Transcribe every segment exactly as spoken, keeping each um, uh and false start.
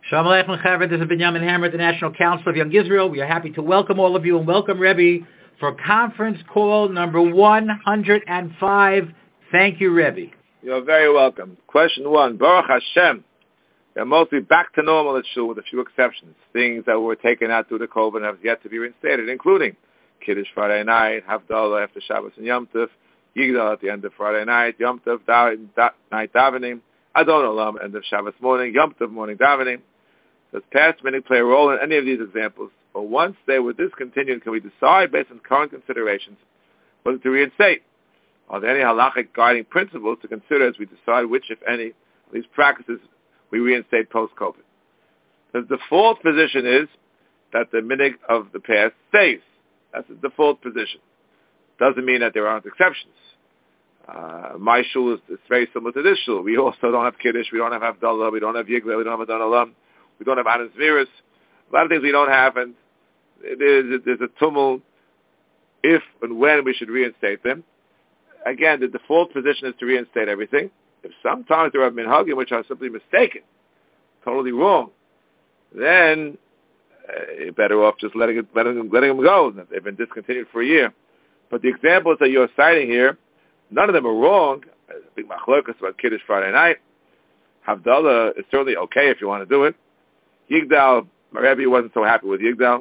Shalom Aleichem Chaver. This is Binyamin Hammer, the National Council of Young Israel. We are happy to welcome all of you and welcome Rebbe for conference call number one hundred five. Thank you, Rebbe. You're very welcome. Question one, Baruch Hashem. They're mostly back to normal at Shul with a few exceptions. Things that were taken out through the COVID have yet to be reinstated, including Kiddush Friday night, Havdalah after Shabbos and Yom Tov, Yigdal at the end of Friday night, Yom Tov da- da- night davening, Adon Olam end of Shabbos morning, Yom Tov morning davening. Does past meaning play a role in any of these examples? Or once they were discontinued, can we decide based on current considerations whether to reinstate? Are there any halachic guiding principles to consider as we decide which, if any, of these practices we reinstate post-COVID? The default position is that the minig of the past stays. That's the default position. Doesn't mean that there aren't exceptions. Uh, my shul is, is very similar to this shul. We also don't have Kiddush, we don't have Havdalah, we don't have Yigla, we don't have Adon Olam, we don't have Anas Virus. A lot of things we don't have, and there's, there's a tumult if and when we should reinstate them. Again, the default position is to reinstate everything. If sometimes there are minhagim which are simply mistaken, totally wrong, then uh, you're better off just letting, it, letting, them, letting them go. They've been discontinued for a year. But the examples that you're citing here, none of them are wrong. There's a big machlokas about Kiddush Friday night. Havdalah is certainly okay if you want to do it. Yigdal, my Rebbe wasn't so happy with Yigdal.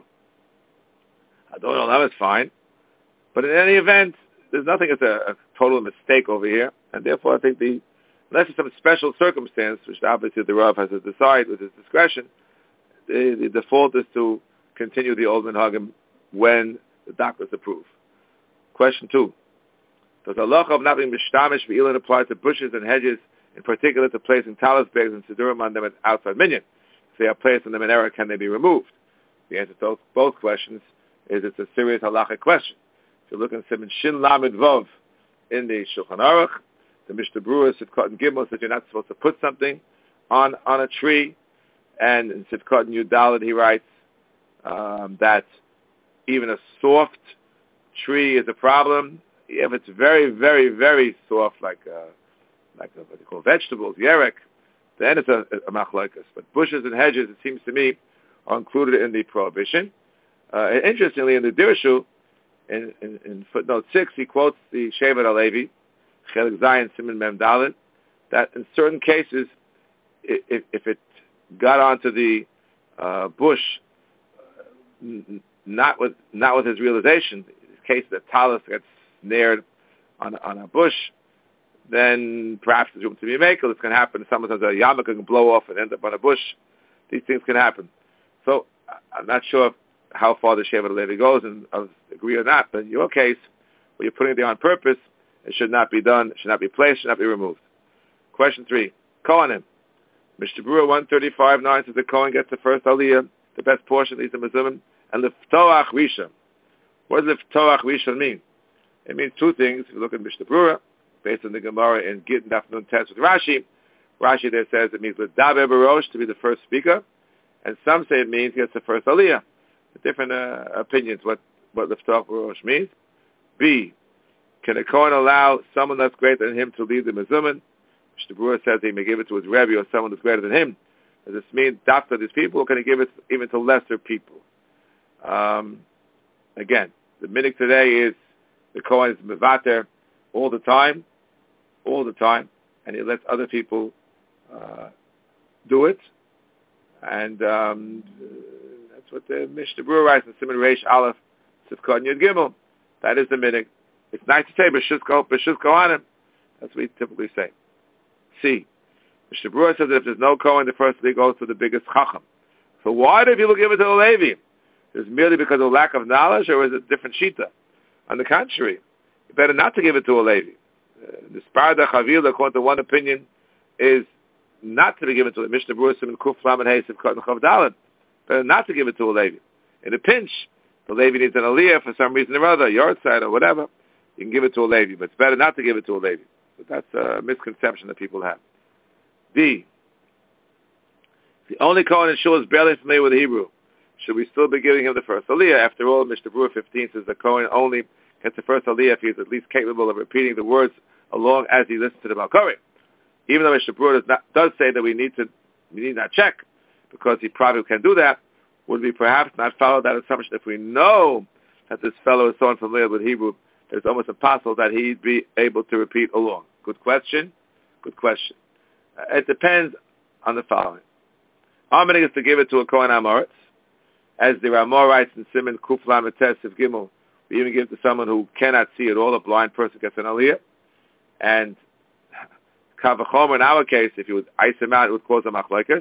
Adon Olam is fine. But in any event, there's nothing that's a, a total mistake over here. And therefore, I think the, unless there's some special circumstance, which obviously the Rav has to decide with his discretion, the, the default is to continue the old minhagim when the doctors approve. Question two. Does Allah of not being mishtamish be'ilan apply to bushes and hedges, in particular to placing talis bags and sidurim on them at outside minyan? If they are placed in them in error, can they be removed? The answer to both questions is it's a serious halachic question. If you look in Siman Shin Lamed Vov in the Shulchan Aruch, the Mishnah Berurah Sitkot and Gimel says you're not supposed to put something on, on a tree. And in Sitkot and Yudalad he writes um, that even a soft tree is a problem. If it's very, very, very soft, like uh, like a, what they call vegetables, yerek, then it's a, a machlokes. But bushes and hedges, it seems to me, are included in the prohibition. Uh, and interestingly, in the Dirshu, in, in, in footnote six, he quotes the Shevet HaLevi, Chelik Zayin Siman Mem Dalet, that in certain cases, if, if it got onto the uh, bush, uh, not with not with his realization, in the case that talus gets snared on on a bush, then perhaps there's room to be makel. This can happen. Sometimes a yarmulke can blow off and end up on a bush. These things can happen. So I'm not sure how far the Shevet HaLevi goes, and I agree or not. But in your case, where you're putting it there on purpose, it should not be done. It should not be placed. It should not be removed. Question three. Kohanim. Mishnah Berurah one thirty-five nine says the Kohen gets the first aliyah, the best portion, these are mezuzim, and the Ftoach Rishon. What does the Ftoach Rishon mean? It means two things. If you look at Mishnah Berurah, based on the Gemara in Gittin Daf Nun Tes with Rashi, Rashi there says it means L'daber Barosh, to be the first speaker, and some say it means he gets the first aliyah. Different uh, opinions what what L'ftoach Barosh means. B, can a Kohen allow someone that's greater than him to lead the mezuzim? Mishnah Berurah says he may give it to his Rebbe or someone that's greater than him. Does this mean after these people, or can he give it even to lesser people? Um, again, the minhag today is the Kohen is mevater all the time, all the time, and he lets other people uh, do it. And um, that's what the Mishnah Berurah writes in Siman Reish Aleph, Sivkot and Yud Gimel. That is the minhag. It's nice to say B'shus Kohanim. That's what we typically say. C. Mishnah Berurah says that if there's no Kohen, the first league goes to the biggest Chacham. So why do people give it to the Levi? Is it merely because of lack of knowledge, or is it a different shita? On the contrary, you better not to give it to a Levi. Uh, the Sparda Chavil, according to one opinion, is not to be given to a Mishnah Berurah Siman Kuf Lamed Hey Sivkot and Chav Dalet. Better not to give it to a Levi. In a pinch, the Levi needs an aliyah for some reason or other, yard side or whatever. You can give it to a Levi, but it's better not to give it to a Levi. But that's a misconception that people have. D. The only Kohen in Shul is barely familiar with Hebrew. Should we still be giving him the first aliyah? After all, Mishnah Berurah fifteen says the Kohen only gets the first aliyah if he is at least capable of repeating the words along as he listens to the Balkori. Even though Mishnah Berurah does, not, does say that we need to, we need not check, because he probably can do that, would we perhaps not follow that assumption if we know that this fellow is so unfamiliar with Hebrew, it's almost impossible that he'd be able to repeat along? Good question. Good question. Uh, it depends on the following. Our meaning is to give it to a Kohen Amoritz, as the Ramah writes in Siman Kuf Lamed Tes Siv Gimel. We even give it to someone who cannot see at all. A blind person gets an aliyah. And Kavachomer, in our case, if you would ice him out, it would cause a machlokes.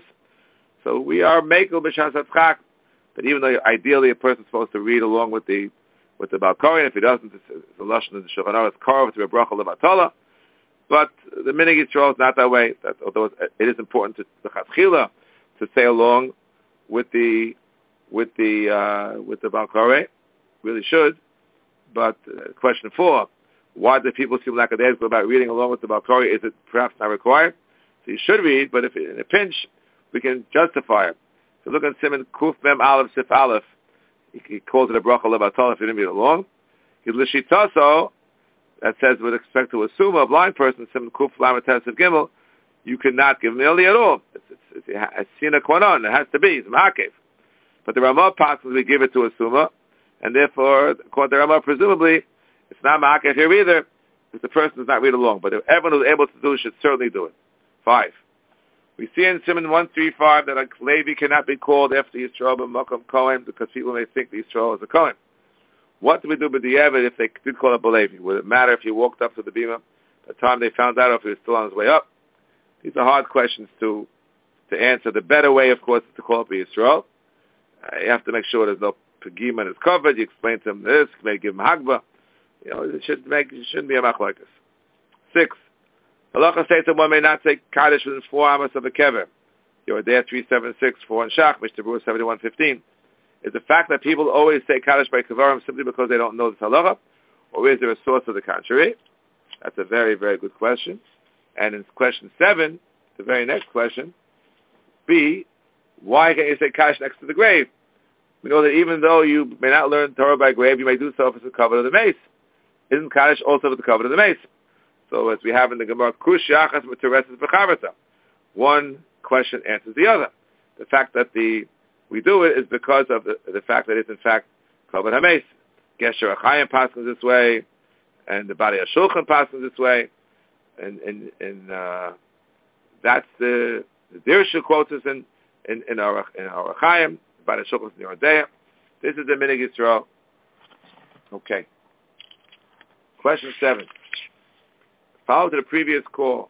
So we are mekel b'shas hatzchak. But even though ideally a person's supposed to read along with the with the Balkori, if he doesn't, it's, it's a lashon of the Shulchan Aruch, it's karov to be a bracha levatala. But the minig Yisrael is not that way. That, although it is important to the chatchila to say along with the with the uh, with the Balkori, really should. But uh, question four: why do people seem lackadaisical about reading along with the Balkori? Is it perhaps not required? So you should read, but if in a pinch, we can justify it. So look at Siman Kuf Mem Aleph Sif Aleph. He, he calls it a bracha levatol if you didn't read it along. He's Lishitaso, that says with respect to assume a blind person, Siman Kuf Lamed Tes Sif Gimel, you cannot give him Eli at all. It's, it's, it's a Sina Kwanon. It has to be. It's Ma'akev. But the Ramah passes, we give it to a Suma, and therefore, according to the Ramah, presumably, it's not Ma'akev here either, if the person does not read along. But if everyone who's able to do it should certainly do it. Five. We see in Siman one thirty-five that a Levi cannot be called after Yisrael b'Makom Kohen because people may think the Yisrael is a Kohen. What do we do with the Eved if they did call it a Levi? Would it matter if he walked up to the Bima by the time they found out or if he was still on his way up? These are hard questions to to answer. The better way, of course, is to call it Yisrael. Uh, you have to make sure there's no Pegima in his covered. You explain to him this, maybe give him Hagba. You know, it should make it shouldn't be a machlokes. Six. Halacha states that one may not say Kaddish within four amas of a kever. You're there three seven six four in Shach, Mishnah Berurah seventy one fifteen. Is the fact that people always say Kaddish by kevarim simply because they don't know the halacha, or is there a source of the contrary? That's a very very good question. And in question seven, the very next question, B, why can't you say Kaddish next to the grave? We know that even though you may not learn Torah by grave, you may do so if it's the cover of the mace. Isn't Kaddish also for the cover of the mace? So as we have in the Gemara, Kush Yachas M'Tereses B'Chaverta. One question answers the other. The fact that the we do it is because of the, the fact that it's in fact Kavod HaMeis. Gesher Achayim passes this way, and the Bari HaShulchan passes this way, and and, and uh, that's the the Dirshu quotes us in in in our in our Achayim, Bari HaShulchan in Yoreh Deah. This is the Minig Yisrael. Okay. Question seven. Follow to the previous call.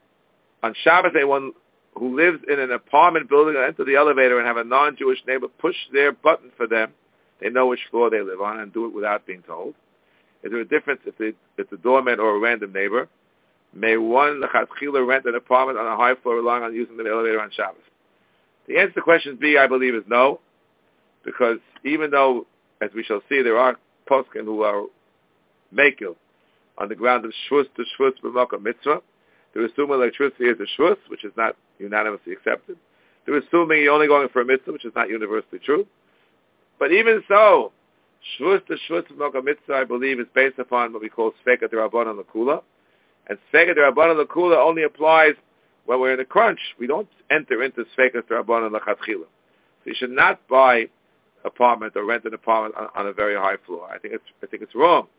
On Shabbos, anyone who lives in an apartment building will enter the elevator and have a non-Jewish neighbor push their button for them. They know which floor they live on and do it without being told. Is there a difference if it's if the doorman or a random neighbor? May one lechatchila rent an apartment on a high floor relying on using the elevator on Shabbos? The answer to question B, I believe, is no, because even though, as we shall see, there are poskim who are makil on the ground of shvus to shvus b'makom mitzvah. They're assuming electricity is a shvus, which is not unanimously accepted. They're assuming you're only going for a mitzvah, which is not universally true. But even so, shvus to shvus b'makom mitzvah, I believe, is based upon what we call sfeika d'Rabbanan l'kula. And sfeika d'Rabbanan l'kula only applies when we're in a crunch. We don't enter into sfeika d'Rabbanan l'chatchila. So you should not buy an apartment or rent an apartment on, on a very high floor. I think it's I think it's wrong.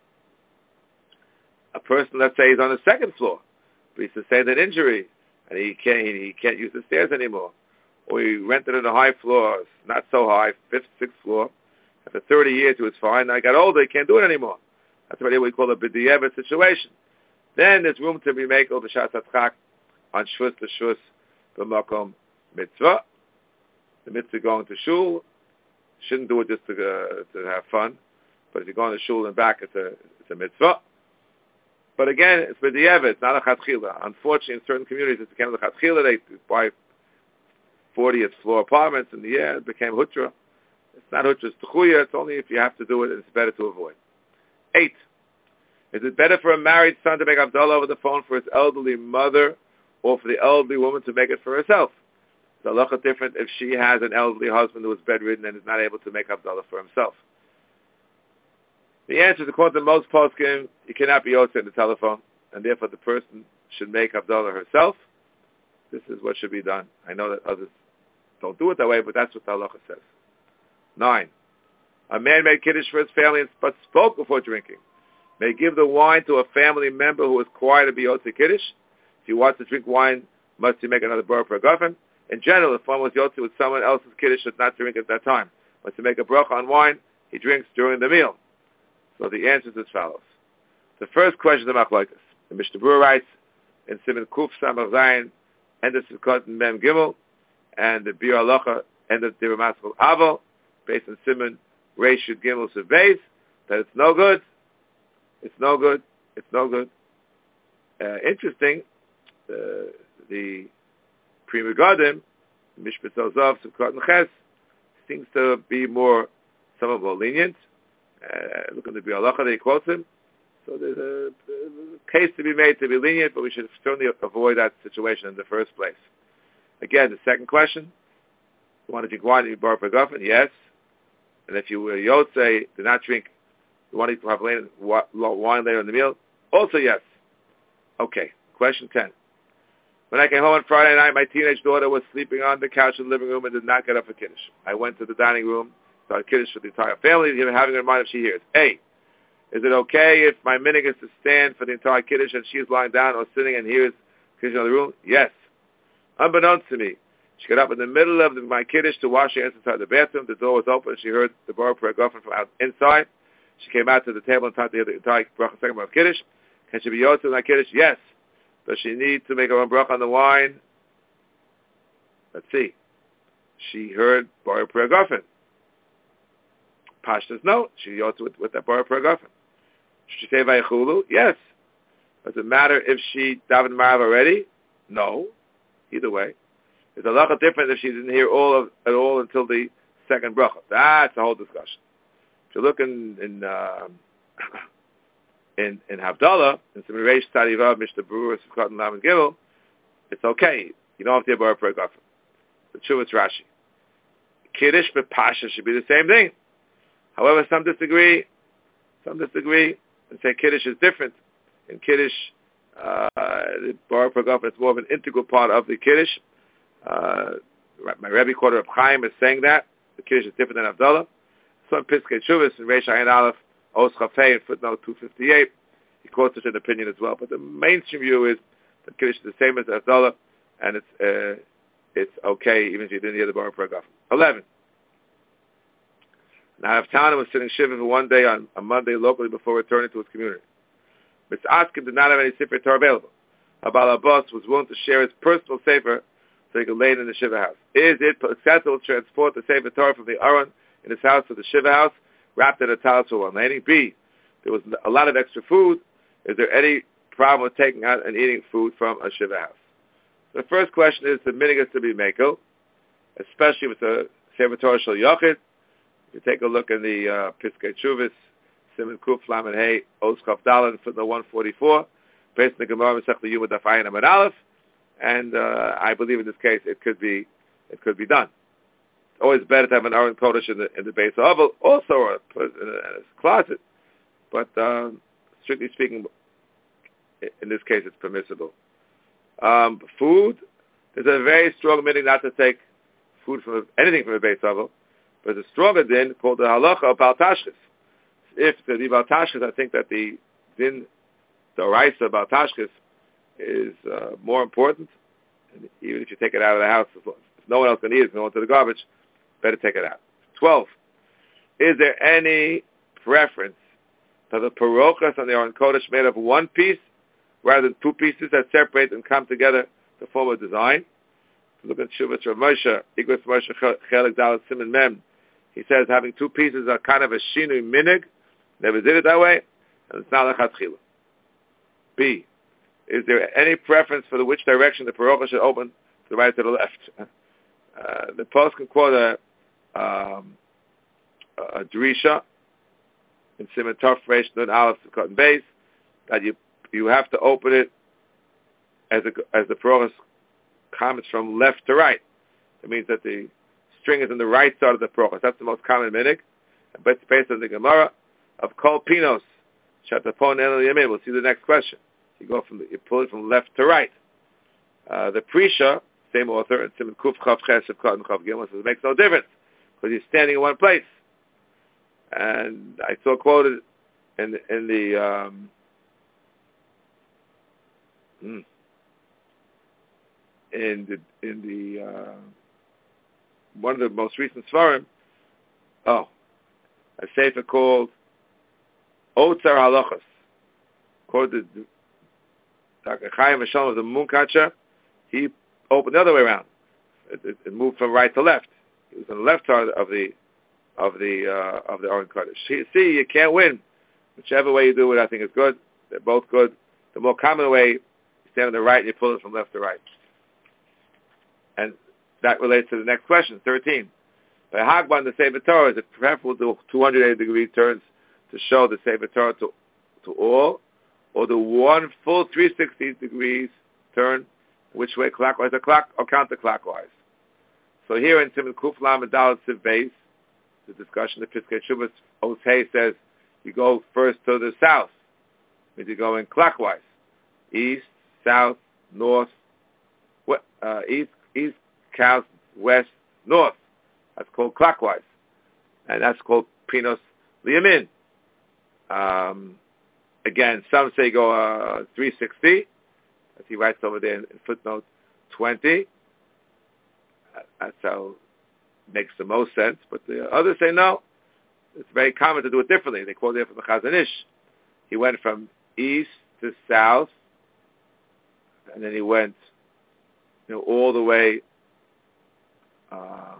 A person, let's say, is on the second floor, but he's sustained an injury, and he can't he can't use the stairs anymore. Or he rented in a high floor, not so high, fifth, sixth floor. After thirty years, he was fine. Now he got older, he can't do it anymore. That's what we call a b'diavad situation. Then there's room to be make over b'shas hatzchak on shvus to shvus b'makom mitzvah. The mitzvah going to shul, shouldn't do it just to uh, to have fun, but if you're going to shul and back, it's a it's a mitzvah. But again, it's b'diavad, it's not a chatchila. Unfortunately, in certain communities, it became a chatchila. They buy fortieth floor apartments, and yeah, it became hutra. It's not hutra, it's techuya. It's only if you have to do it, and it's better to avoid. Eight. Is it better for a married son to make Havdalah over the phone for his elderly mother, or for the elderly woman to make it for herself? The halacha is different if she has an elderly husband who is bedridden and is not able to make Havdalah for himself. The answer is, according to most poskim, you cannot be yotze in the telephone, and therefore the person should make Havdalah herself. This is what should be done. I know that others don't do it that way, but that's what the halacha says. Nine. A man made kiddush for his family but spoke before drinking. May give the wine to a family member who is required to be yotze kiddush. If he wants to drink wine, must he make another bracha for a guffin? In general, if one was yotze with someone else's kiddush, should not drink at that time. But to make a bracha on wine, he drinks during the meal. So the answer is as follows. The first question is the machlokes. The Mishnah Berurah writes in Siman Kuf Samach Zayin, end of Sukkot Mem Gimel, and the Bir Halacha, end of Dibur Maskul Aval, based on Siman Reish Yud Gimel Sebeis, that it's no good. It's no good. It's no good. Uh, interesting, uh, the Pri Megadim, Mishpat Zozav, Sukkot and Ches, seems to be more, somewhat more lenient. Uh, look at the Bir Halacha, they quote him. So there's a, a case to be made to be lenient, but we should certainly avoid that situation in the first place. Again, the second question, you want to drink wine and you borrow for guffin? Yes. And if you were yotze, do not drink, you want to have wine later in the meal? Also yes. Okay, question ten. When I came home on Friday night, my teenage daughter was sleeping on the couch in the living room and did not get up for Kiddush. I went to the dining room, started Kiddush for the entire family, having in mind if she hears. A, is it okay if my minhag is to stand for the entire Kiddush and she is lying down or sitting and hears Kiddush in the room? Yes. Unbeknownst to me, she got up in the middle of the, my Kiddush to wash her hands inside the bathroom. The door was open. She heard the bar prayer guffin from out inside. She came out to the table and tried to hear the entire bracha second of Kiddush. Can she be yotze in that Kiddush? Yes. Does she need to make her own bracha on the wine? Let's see. She heard bar prayer guffin. Pashtas, no. She yotze with, with that bar prayer guffin. Should she say vaychulu? Yes. Does it matter if she davened marav already? No. Either way. It's a lot different if she didn't hear all of at all until the second bracha. That's a whole discussion. If you look in in uh, in, in Havdalah, in some Reish Tzadivav, Mishnah Berurah, Sukkot and Lamed Gimel, it's okay. You don't have to hear bar prayer guffin. The true it's Rashi. Kiddush but Pasha should be the same thing. However, some disagree. Some disagree and say Kiddush is different. In Kiddush, uh, the bar prayer guffin is more of an integral part of the Kiddush. Uh, my Rebbe quarter of Chaim is saying that the Kiddush is different than Havdalah. So in Piskei Teshuvos in Reish Ayin Aleph, Os Chafei in footnote two fifty-eight, he quotes such an opinion as well. But the mainstream view is that Kiddush is the same as Havdalah, and it's uh, it's okay even if you didn't hear the bar prayer guffin. Eleven. Now, Tana was sitting shiva for one day on a Monday locally before returning to his community. Mister Askin did not have any Sefer Torah available. Abal Abbas was willing to share his personal Sefer so he could lay it in the Shiva house. Is it acceptable to transport the Sefer Torah from the Aron in his house to the Shiva house, wrapped in a towel for one landing? B, there was a lot of extra food. Is there any problem with taking out and eating food from a Shiva house? The first question is the minhag is to be meko, especially with the Sefer Torah Shel Yochid. If you take a look in the uh, Piskei Teshuvos, Siman Kuf Lamed Hey, Os Chaf Daled, footnote one forty-four, based on the Gemara Masechta Yuma Daf Ayin Amud Aleph, and uh, I believe in this case it could be it could be done. It's always better to have an Aron Kodesh in the in the base oval, also or put in a, in a closet, but um, strictly speaking, in this case it's permissible. Um, food, there's a very strong minhag not to take food from anything from the base oval. But there's a stronger din called the halacha of Baal Tashchis. If the Baal Tashchis, I think that the din, the oraisa Baal Tashchis is uh, more important. And even if you take it out of the house, if no one else can eat it, go into the garbage, better take it out. Twelve. Is there any preference to the parochas on the Aron Kodesh made of one piece rather than two pieces that separate and come together to form a design? Look at Shuvas Rav Moshe, Igros Moshe Chelik Dalet Siman Mem. He says having two pieces are kind of a shinui minhag. Never did it that way, and it's not lechatchila. B, is there any preference for the which direction the parocha should open, to the right or to the left? Uh, the post can quote a, um, a drisha in Siman Tov Reish Nun Aleph Sukkot and Beis that you you have to open it as a, as the parocha comes from left to right. It means that the string is on the right side of the parochas. That's the most common minhag. But it's based on the Gemara of Kol Pinos, Shatapon El Yamin. We'll see the next question. You go from the, you pull it from left to right. Uh, the Prisha same author, and Simon Kuf Chav Ches Sivkot and Chav Gimel says it makes no difference because he's standing in one place. And I saw quoted in the, in the um, in the in the uh, one of the most recent Svarim. Oh, a sefer called Otzar Halachos, quoted Doctor Chaim Hashem of the Munkacher. He opened the other way around. It, it, it moved from right to left. He was on the left side of the of the uh, of the Aron Kodesh. See, see, you can't win. Whichever way you do it, I think is good. They're both good. The more common way, you stand on the right and you pull it from left to right. And that relates to the next question, thirteen. By Hagban, the Sefer Torah, is it preferable to do two hundred eighty degree turns to show the Sefer Torah to, to all, or the one full three hundred sixty degrees turn, which way, clockwise or, clock, or counterclockwise? So here in Simon Kuf Lam Dalet Siv Beis, the discussion of Piskei Shuvas Osei says you go first to the south, means you go in clockwise, east, south, north, uh, east, east, south, west, north. That's called clockwise, and that's called Pinos Liyamin. Um, again, some say go uh, three sixty, as he writes over there in, in footnote twenty. That's how it makes the most sense. But the others say no. It's very common to do it differently. They quote it from the Chazon Ish. He went from east to south, and then he went, you know, all the way, uh,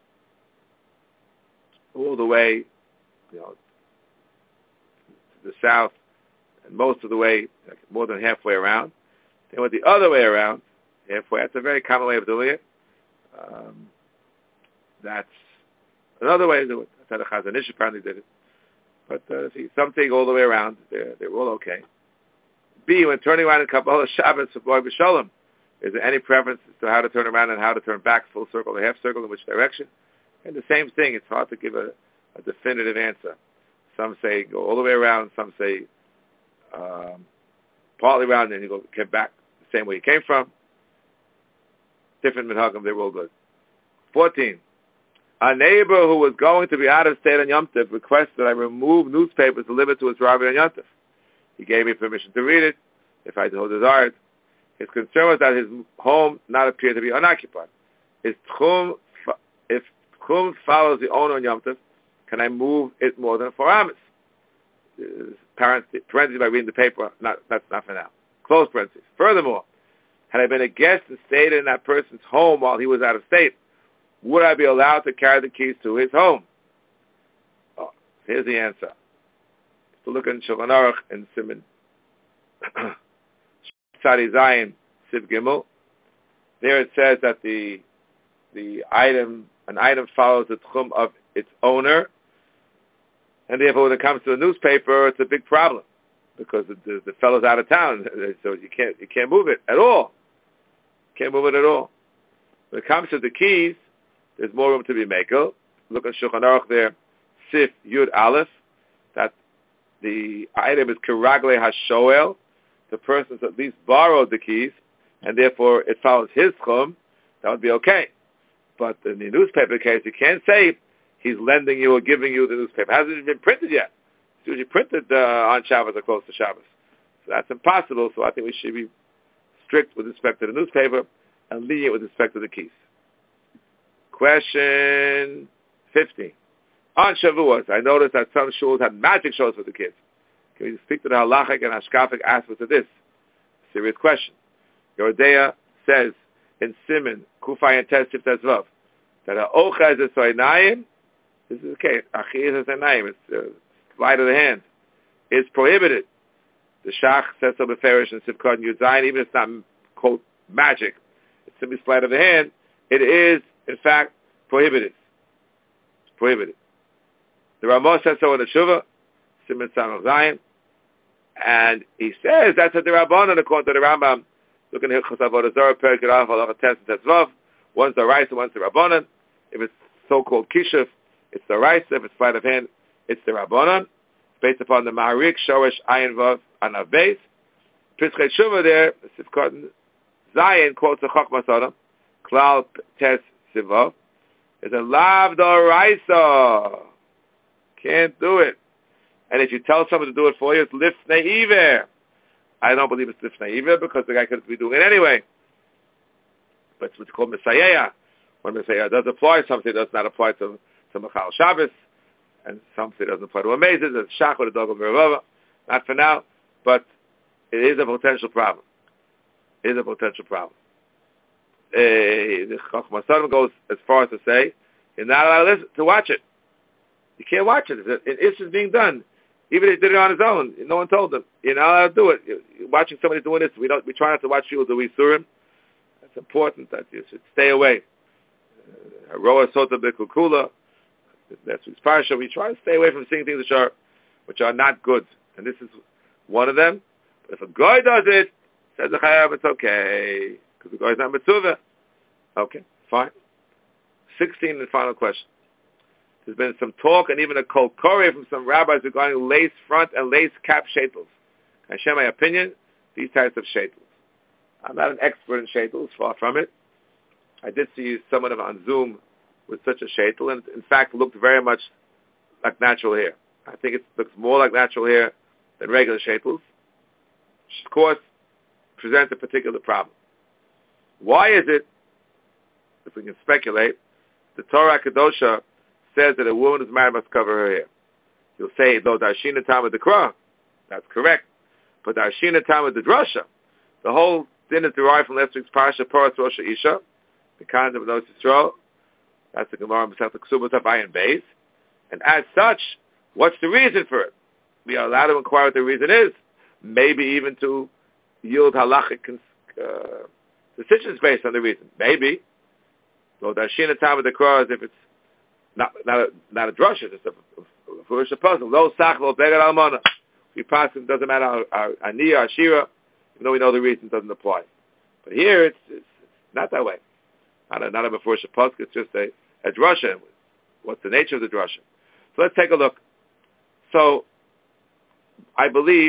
all the way, you know, to the south, and most of the way, like more than halfway around. They went the other way around, halfway. That's a very common way of doing it. Um, that's another way to do it. That's how the Chazon Ish apparently did it. But uh, see, some take all the way around. They're, they're all okay. B, when turning around in Kabbalah Shabbos for Boy B'Shalom, is there any preference as to how to turn around and how to turn back, full circle or half circle, in which direction? And the same thing, it's hard to give a, a definitive answer. Some say go all the way around, some say um, partly around, and you go get back the same way you came from. Different minhagim, they're all good. fourteen. A neighbor who was going to be out of state on Yom Tov requested that I remove newspapers delivered to his rabbi on Yom Tov. He gave me permission to read it, if I so desired. His concern was that his home not appear to be unoccupied. His tchum, if tchum follows the owner on Yom Tov, can I move it more than four amas? Parentheses, by reading the paper, not, that's not for now. Close parentheses. Furthermore, had I been a guest and stayed in that person's home while he was out of state, would I be allowed to carry the keys to his home? Oh, here's the answer. To look in Shulchan Aruch and Siman Tzadi Zayin Siv Gimel, there it says that the the item an item follows the tchum of its owner, and therefore when it comes to a newspaper, it's a big problem because the, the, the fellow's out of town, so you can't you can't move it at all. Can't move it at all. When it comes to the keys, there's more room to be makel. Look at Shulchan Aruch there, Sif Yud Aleph, that the item is Kiragle HaShoel, the person's at least borrowed the keys, and therefore it follows his chum, that would be okay. But in the newspaper case, you can't say he's lending you or giving you the newspaper. It hasn't even been printed yet. It's usually printed uh, on Shabbos or close to Shabbos. So that's impossible, so I think we should be strict with respect to the newspaper and lenient with respect to the keys. Question fifteen. On Shavuos, I noticed that some shuls had magic shows for the kids. Can you speak to the halachic and hashkafic aspects of this? Serious question. Yoredeya says in Siman, Kufay and Tes Sif Tezvav, that a ocha is a soinayim, this is okay, achi is a soinayim, it's uh, sleight of the hand, is prohibited. The Shach says so beferish and Sivkot and Yudayin, even if it's not, quote, magic, it's simply sleight of the hand, it is, in fact, prohibited. It's prohibited. The Ramah says so in the Shuvah, Siman Samach Zayin, and he says that's at the Rabbanan according to the Rambam. Looking at Hilchos Avodah Zarah, Perek Yud Halacha Tes and Tetzvav. One's the Raisa, one's the Rabbanan. If it's so-called Kishuf, it's the Raisa. If it's sleight of hand, it's the Rabbanan. It's based upon the Maharik, Shorish, Ayin Vav, Anav Beis. Piskei Shuvah there, Sivkot Zayin quotes the Chokmas Adam, Klal Tes Siva, is a lav d'oraisa. Can't do it. And if you tell someone to do it for you, it's lifnei iver. I don't believe it's lifnei iver because the guy could be doing it anyway. But it's what's called Messiah. When Messiah does apply, something does not apply to, to Machal Shabbos, and something doesn't apply to Amazes, it's Shach or the Dog of Mervava. Not for now, but it is a potential problem. It is a potential problem. Uh, the Chachma Sodom goes as far as to say, you're not allowed to, listen, to watch it. You can't watch it. It, it's just being done. Even if he did it on his own, no one told him. You're not allowed to do it. You're watching somebody doing this, we don't. We try not to watch people do Isurim. It's important that you should stay away. Haroa Sota B'Kukula, that's his parsha. We try to stay away from seeing things which are, which are not good. And this is one of them. But if a guy does it, says the Chayav, it's okay. Because the guy's not Mitzvah. Okay, fine. sixteen, the final question. There's been some talk and even a kol koreh from some rabbis regarding lace front and lace cap shaitels. Can I share my opinion? These types of shaitels. I'm not an expert in shaitels, far from it. I did see someone on Zoom with such a shaitel, and in fact looked very much like natural hair. I think it looks more like natural hair than regular shaitels, which of course presents a particular problem. Why is it, if we can speculate, the Torah Kedosha says that a woman who's married must cover her hair? You'll say, though, Darshina Tam with the Krah. That's correct. But Darshina Tam with the Drasha. The whole din is derived from last week's Parsha, Poras Rosh Isha, the concept of Nos Yisrael. That's the Gemara Masechet Ksubos of Ayin Beis. And as such, what's the reason for it? We are allowed to inquire what the reason is. Maybe even to yield halachic uh, decisions based on the reason. Maybe. So Darshina Tam with the Krah is if it's not not a, not a drasha, it's a, a, a, a puzzle. Lo sach lo beged almana. We pass it, doesn't matter our, our aniyah, our shira, even though we know the reason doesn't apply. But here it's, it's, it's not that way. Not a, not a Mefurish Pasuk, it's just a, a drasha. What's the nature of the drasha? So let's take a look. So I believe,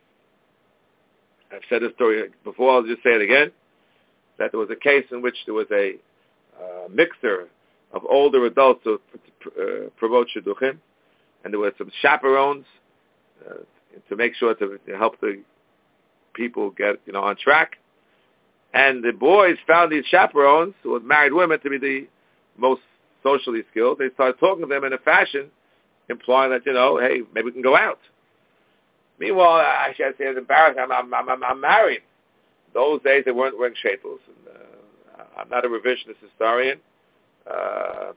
I've said this story before, I'll just say it again, that there was a case in which there was a uh, mixer of older adults to uh, promote shidduchim, and there were some chaperones uh, to make sure to, to help the people get, you know, on track. And the boys found these chaperones, who were married women, to be the most socially skilled. They started talking to them in a fashion implying that, you know, hey, maybe we can go out. Meanwhile, I should say it's embarrassing. I'm, I'm, I'm, I'm married. Those days they weren't wearing shapels. And, uh, I'm not a revisionist historian. Uh, uh,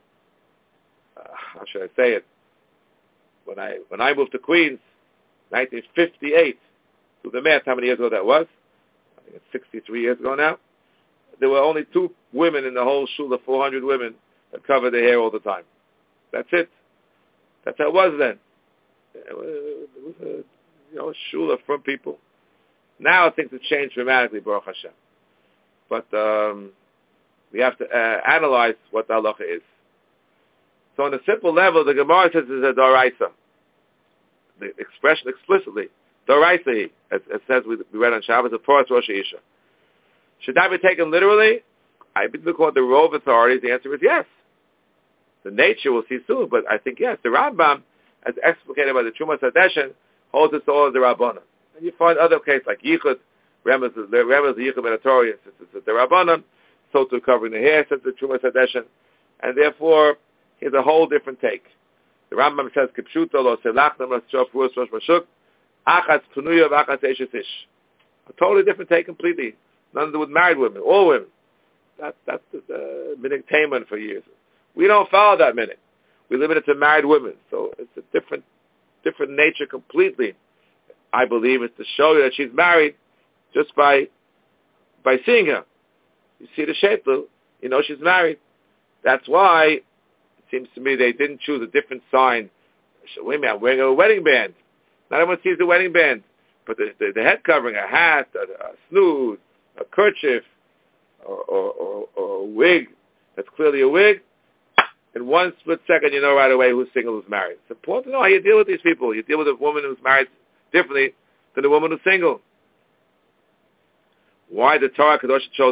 how should I say it? When I when I moved to Queens, nineteen fifty-eight, do the math, how many years ago that was? I think it's sixty-three years ago now. There were only two women in the whole shul of four hundred women that covered their hair all the time. That's it. That's how it was then. It was a, you know, a shul of from people. Now things have changed dramatically, Baruch Hashem. But um, we have to uh, analyze what the halacha is. So on a simple level, the Gemara says it's a doraisa. The expression explicitly, doraisa, as it says we, we read on Shabbos, a Poras Rosh Isha. Should that be taken literally? I believe according to the Rov authorities, the answer is yes. The nature we'll see soon, but I think yes. The Rambam, as explicated by the Trumas Hadeshen, holds it all as the Rabbanan. And you find other cases like Yichud, Remez the Yichud Benatorius, it's the Rabbanan, so to covering the hair, says the Trumas Hadeshen, and therefore here's a whole different take. The Rambam says, "Kipshuto lo selachna maschof ruas rosh mashuk, achatz punuya v'achatz eishes ish." A totally different take completely. Nothing to do with married women, all women. That, that's the uh, minhag Taman for years. We don't follow that minhag. We limit it to married women. So it's a different different nature completely. I believe it's to show you that she's married just by by seeing her. You see the sheitel, you know she's married. That's why it seems to me they didn't choose a different sign. Wait a minute, I'm wearing a wedding band. Not everyone sees the wedding band. But the, the, the head covering, a hat, a, a snood, a kerchief, or, or, or, or a wig, that's clearly a wig, in one split second you know right away who's single, who's married. It's important to know how you deal with these people. You deal with a woman who's married differently than a woman who's single. Why the Torah Kadosh chose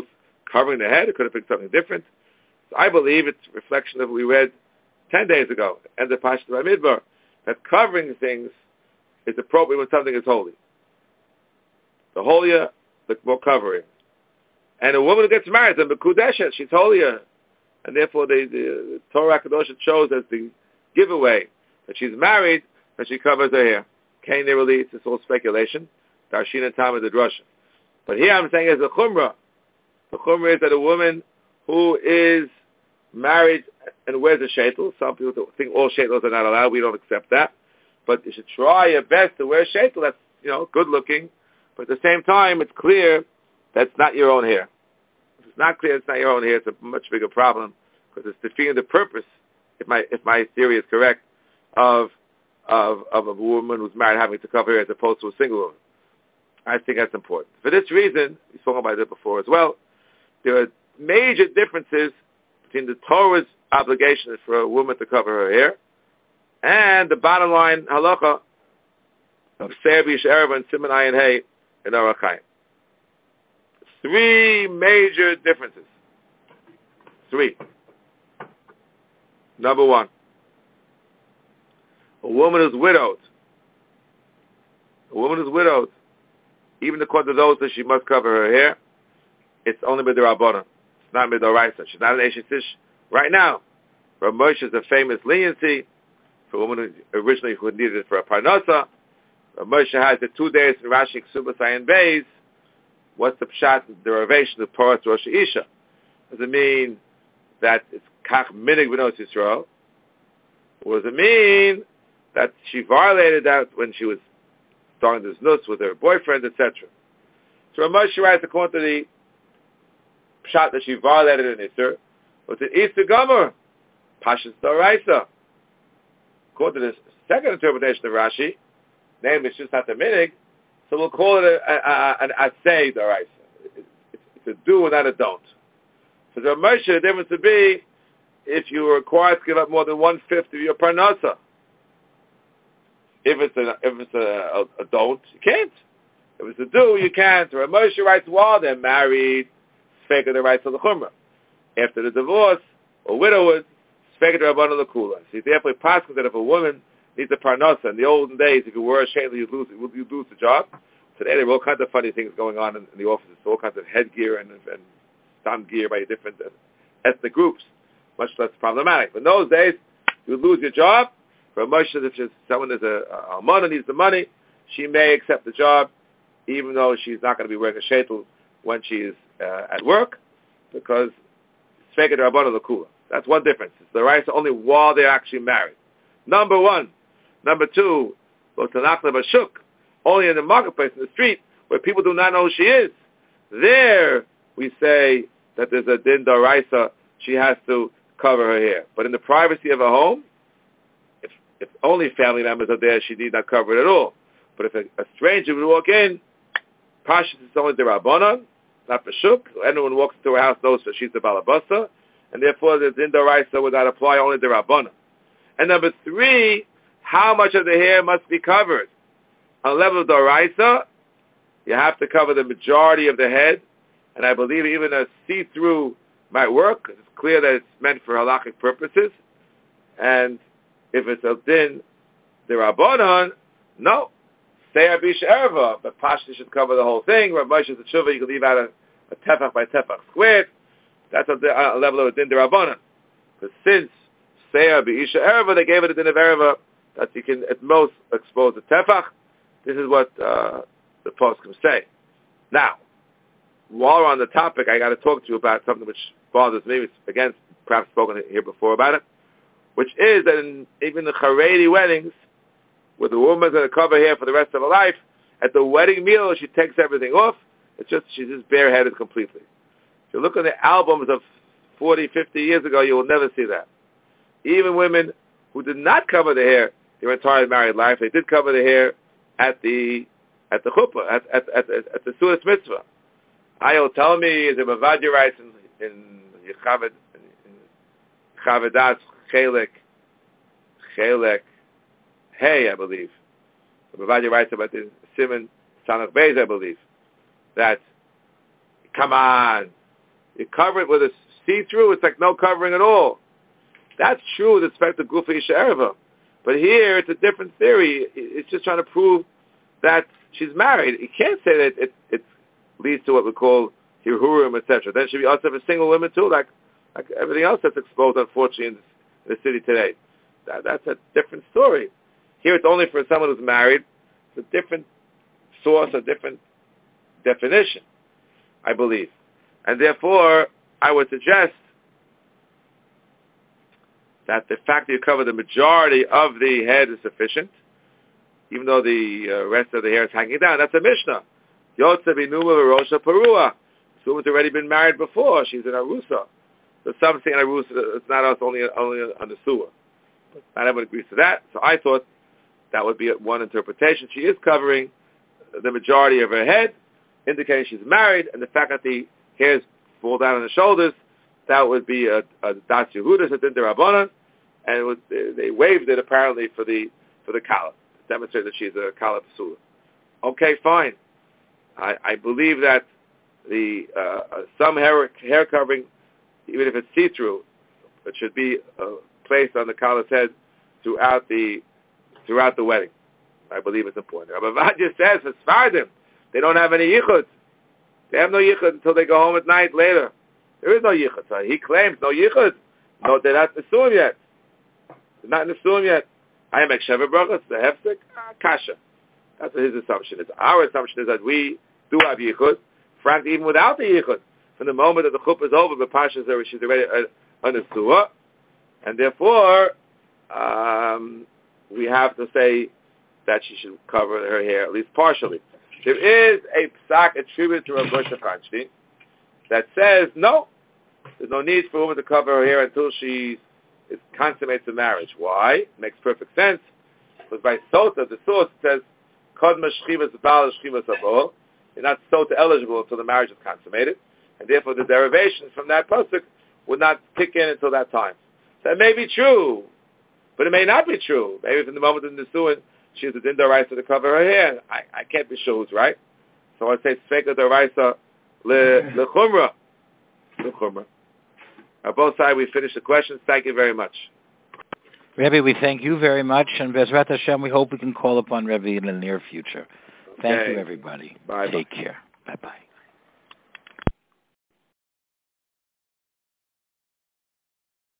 covering the head. It could have been something different. So I believe it's a reflection of what we read ten days ago, and the Pashat Bamidbar, that covering things is appropriate when something is holy. The holier, the more covering. And a woman who gets married, the Mekudeshet, she's holier. And therefore the, the, the Torah Kadosh shows as the giveaway that she's married, that she covers her hair. Kain Nirali, it's all speculation. Darshin and Tam is the drasha. But here I'm saying as a chumrah. The chumrah is that a woman who is married and wears a sheitel. Some people think all sheitels are not allowed. We don't accept that. But you should try your best to wear a sheitel. That's, you know, good looking. But at the same time, it's clear that's not your own hair. If it's not clear it's not your own hair, it's a much bigger problem because it's defeating the purpose, if my if my theory is correct, of of of a woman who's married having to cover her as opposed to a single woman. I think that's important. For this reason, we spoke about it before as well, there are major differences between the Torah's obligation for a woman to cover her hair and the bottom line halacha of Seir B'ish Erev and Siman Ayin Hey in Orach Chaim. Three major differences. Three. Number one, a woman who's widowed. A woman who's widowed, even according to those that she must cover her hair, it's only midrabanan. It's not midoraisa. She's not an Eshet Ish right now. Rav Moshe is a famous leniency for a woman who originally who needed it for a parnasa. Rav Moshe has the two days in Rashi Ksubas Ayin Beis. What's the pshat, the derivation of Paras Rosh Isha? Does it mean that it's kach minig b'nos Yisrael? Or does it mean that she violated that when she was starting this nus with her boyfriend, et cetera? So Rav Moshe writes according to the pshat that she violated an Isser, was it Isser Gomer, Pashas Doraisa. According to the second interpretation of Rashi, namely it's just not the minig, so we'll call it a, a, a, an asay doraisa. It's, it's a do and not a don't. So the Moshe, the difference would be if you were required to give up more than one fifth of your parnasa. If it's a if it's a, a, a don't, you can't. If it's a do, you can't. Or Moshe writes while they're married, Sfeika the rights of the chumrah. After the divorce or widowhood, Sfeika the rabbanon l'kula. So therefore, it passes that if a woman needs a parnasa. In the olden days, if you were a shayla, you'd lose, you'd lose the job. Today, there are all kinds of funny things going on in, in the offices, all kinds of headgear and, and stam gear by different uh, ethnic groups, much less problematic. But in those days, you would lose your job. For a Moshe, if someone is a, a almana needs the money, she may accept the job, even though she's not going to be wearing a sheitel when she is uh, at work, because Sfeika the rabbanon l'kula. That's one difference. It's the rights only while they're actually married. Number one. Number two, only in the marketplace, in the street, where people do not know who she is. There, we say that there's a din d'oraisa, she has to cover her hair. But in the privacy of her home, if, if only family members are there, she need not cover it at all. But if a, a stranger would walk in, Pashas is only the rabbanon, not for shuk. Anyone who walks into her house knows that she's the balabasa, and therefore the din d'oraisa would not apply, only the rabbanon. And number three, how much of the hair must be covered? On the level of d'oraisa, you have to cover the majority of the head, and I believe even a see-through might work. It's clear that it's meant for halakhic purposes, and if it's a din d'rabbanan, no. Seir B'ish Erev, but Pashto should cover the whole thing. Rav Moshe is a tshuva, you can leave out a, a tefach by tefach squared. That's a, a level of a din d'rabbanan. Because since Seir B'ish Erev, they gave it a din of Erev, that you can at most expose the tefach. This is what uh, the poskim say. Now, while we're on the topic, I got to talk to you about something which bothers me. It's, again, perhaps spoken here before about it, which is that in even the Haredi weddings, where the woman's going to cover hair for the rest of her life, at the wedding meal, she takes everything off. It's just, she's just bareheaded completely. If you look at the albums of forty, fifty years ago, you will never see that. Even women who did not cover their hair their entire married life, they did cover their hair at the at the chuppah, at at at, at the Sudas Mitzvah. Ayel tell me, the Mavadia writes in in Yechavid in Chavadas Chelek Chelek Hey, I believe. The Mavadia writes about the Simon son of Beis, I believe, that come on, You cover it with a see-through, it's like no covering at all. That's true with respect to Gufa Isha Ereva. But here, it's a different theory. It's just trying to prove that she's married. You can't say that it, it leads to what we call Hirhurim, et cetera. Then it should be also for single women too, like like everything else that's exposed, unfortunately, in, in the city today. That, that's a different story. Here, it's only for someone who's married. It's a different source, a different definition, I believe. And therefore, I would suggest that the fact that you cover the majority of the head is sufficient, even though the uh, rest of the hair is hanging down. That's a Mishnah. Yotze b'numa v'rosha parua. This woman's already been married before. She's an arusa. So some say an arusa, it's not us, only, only on the sewer. Not everyone agrees to that. So I thought that would be one interpretation. She is covering the majority of her head, indicating she's married, and the fact that the hairs fall down on the shoulders, that would be a, a Das Yehudas, a Din D'Rabbanan, and it would, they waived it apparently for the for the Kala, to demonstrate that she's a Kala Pesula. Okay, fine. I, I believe that the uh, some hair hair covering, even if it's see-through, it should be uh, placed on the Kala's head throughout the throughout the wedding. I believe it's important. Rabbi Vadia says for Sfardim, they don't have any yichud. They have no yichud until they go home at night later. There is no yichud. So he claims no yichud. No, they're not Nesuim yet. They're not Nesuim yet. I am Eksheva Brachas, the Hefsek, ah, Kasha. That's what his assumption is. Our assumption is that we do have yichud. Frankly, even without the yichud, from the moment that the chuppah is over, the pasha is there, she's already on the suah, and therefore um, we have to say that she should cover her hair at least partially. There is a psak attributed to Rav Moshe Feinstein that says no, there's no need for a woman to cover her hair until she is consummates the marriage. Why? It makes perfect sense. Because by Sota, the source says, Kodma shchivas ba'al shchivas abol. You're not Sota eligible until the marriage is consummated. And therefore the derivations from that pasuk would not kick in until that time. That may be true, but it may not be true. Maybe from the moment of the Nisuin, she has a din d'oraisa to cover her hair. I, I can't be sure who's right. So I'd say Tzfeka d'oraisa l'chumra. L'chumra. On both sides, we finished the questions. Thank you very much. Rebbe, we thank you very much, and Bezrat Hashem, we hope we can call upon Rebbe in the near future. Thank okay. you, everybody. Bye. Take care. Bye-bye.